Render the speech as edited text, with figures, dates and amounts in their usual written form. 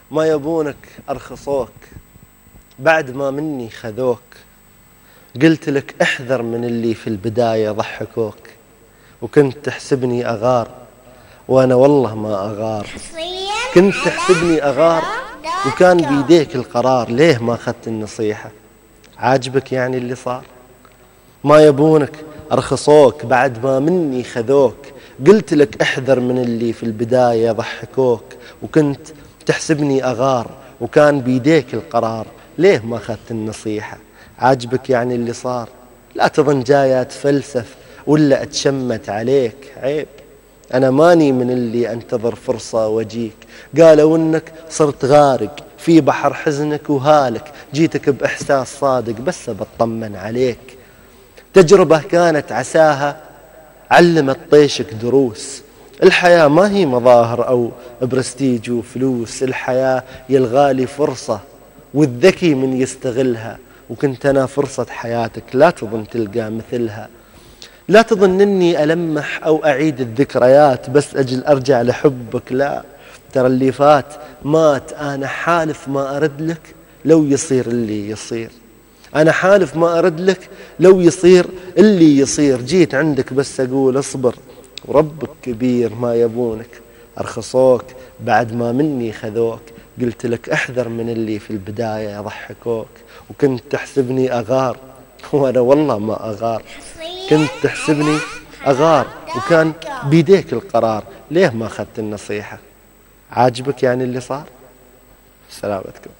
ما يبونك أرخصوك بعد ما مني خذوك. قلت لك احذر من اللي في البداية ضحكوك، وكنت تحسبني أغار وأنا والله ما أغار. كنت تحسبني أغار وكان بيديك القرار، ليه ما أخذت النصيحة؟ عاجبك يعني اللي صار؟ ما يبونك أرخصوك بعد ما مني خذوك. قلت لك احذر من اللي في البداية ضحكوك، وكنت تحسبني أغار وكان بيديك القرار، ليه ما أخذت النصيحة؟ عاجبك يعني اللي صار؟ لا تظن جاي أتفلسف ولا أتشمت عليك، عيب. أنا ماني من اللي أنتظر فرصة وجيك. قالوا إنك صرت غارق في بحر حزنك وهالك، جيتك بإحساس صادق بس بطمن عليك. تجربة كانت عساها علمت طيشك دروس. الحياة ما هي مظاهر أو برستيج وفلوس، الحياة يلغالي فرصة والذكي من يستغلها، وكنت أنا فرصة حياتك لا تظن تلقى مثلها. لا تظن أني ألمح أو أعيد الذكريات بس أجل أرجع لحبك، لا، ترى اللي فات مات. أنا حالف ما أرد لك لو يصير اللي يصير، أنا حالف ما أرد لك لو يصير اللي يصير. جيت عندك بس أقول اصبر وربك كبير. ما يبونك أرخصوك بعد ما مني خذوك. قلت لك احذر من اللي في البداية يضحكوك، وكنت تحسبني أغار وأنا والله ما أغار. كنت تحسبني أغار وكان بيديك القرار، ليه ما أخذت النصيحة؟ عاجبك يعني اللي صار؟ سلامتكم.